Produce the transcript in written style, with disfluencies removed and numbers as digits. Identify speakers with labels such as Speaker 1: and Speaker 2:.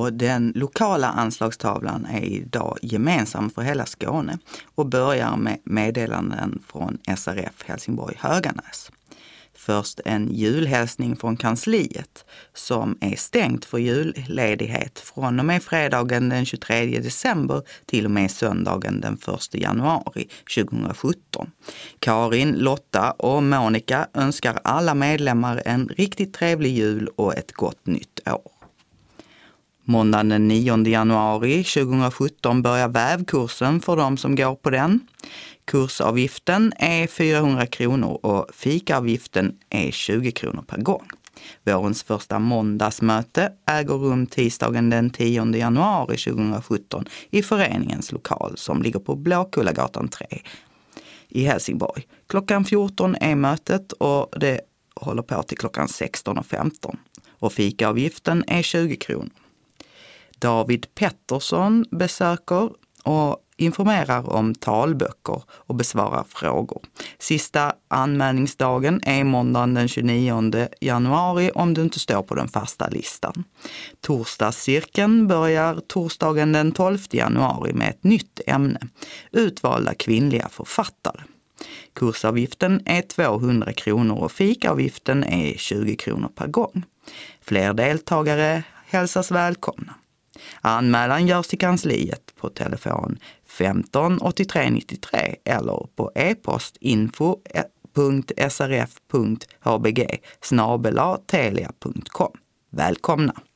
Speaker 1: Och den lokala anslagstavlan är idag gemensam för hela Skåne och börjar med meddelanden från SRF Helsingborg Höganäs. Först en julhälsning från kansliet som är stängt för julledighet från och med fredagen den 23 december till och med söndagen den 1 januari 2017. Karin, Lotta och Monica önskar alla medlemmar en riktigt trevlig jul och ett gott nytt år. Måndagen den 9 januari 2017 börjar vävkursen för de som går på den. Kursavgiften är 400 kronor och fikaavgiften är 20 kronor per gång. Vårens första måndagsmöte äger rum tisdagen den 10 januari 2017 i föreningens lokal som ligger på Blåkullagatan 3 i Helsingborg. Klockan 14 är mötet och det håller på till klockan 16:15 och fikaavgiften är 20 kronor. David Pettersson besöker och informerar om talböcker och besvarar frågor. Sista anmälningsdagen är måndagen den 29 januari om du inte står på den fasta listan. Torsdagscirkeln börjar torsdagen den 12 januari med ett nytt ämne, utvalda kvinnliga författare. Kursavgiften är 200 kronor och fikaavgiften är 20 kronor per gång. Fler deltagare hälsas välkomna. Anmälan görs till kansliet på telefon 15 83 93 eller på e-post info.srf.hbg@telia.com. Välkomna!